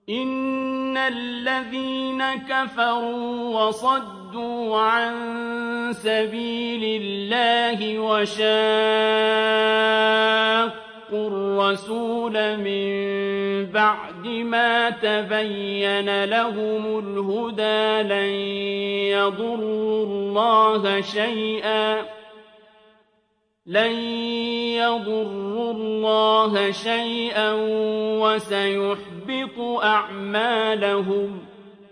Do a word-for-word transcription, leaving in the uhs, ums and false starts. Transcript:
إِنَّ الَّذِينَ كَفَرُوا وَصَدُّوا عَن سَبِيلِ اللَّهِ وَشَاقُّوا الرَّسُولَ مِن بَعْدِ مَا تَبَيَّنَ لَهُمُ الْهُدَىٰ لَن يَضُرُّوا اللَّهَ شَيْئًا لن يضروا الله شيئا وسيحبط أعمالهم